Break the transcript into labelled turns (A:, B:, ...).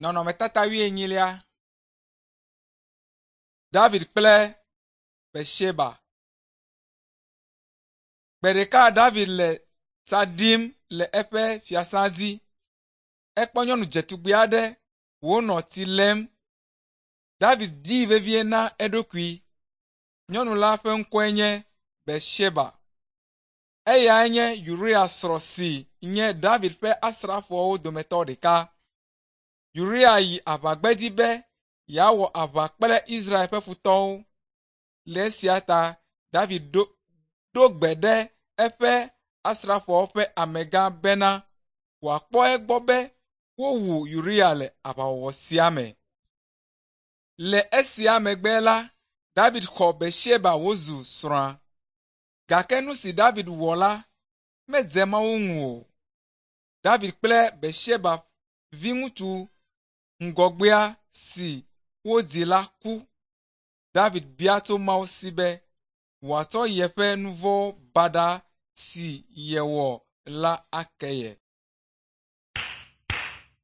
A: Nɔnɔmetata wuienyilia. David kple Betseba. Gbe ɖeka David le tsa ɖim le eƒe fiasã dzi. Ekpɔ nyɔnu dzetugbe aɖe wònɔ tsi lém. David di vevie na eɖokui. Nyɔnu la ƒe ŋkɔe nye Betseba. Eyae nye Uria srɔ̃ si nye David ƒe asrafowo dometɔ ɖeka. Uria yi aʋagbedzi be yeawɔ aʋa kple Israel ƒe futɔwo. Le esia ta David ɖo gbe ɖe eƒe asrafowo ƒe amegã bena wòakpɔ egbɔ be wowu Uria le aʋawɔwɔ sia me. Le esia megbe la, David xɔ Betseba wòzu srɔ̃a. Gake nu si David wɔ la medze Mawu ŋu o. David kple Betseba viŋutsu ŋgɔgbea si wodzi la ku. David bia tso Mawu si be wòatsɔ yeƒe nu vɔ̃ baɖa si yewɔ la ake ye.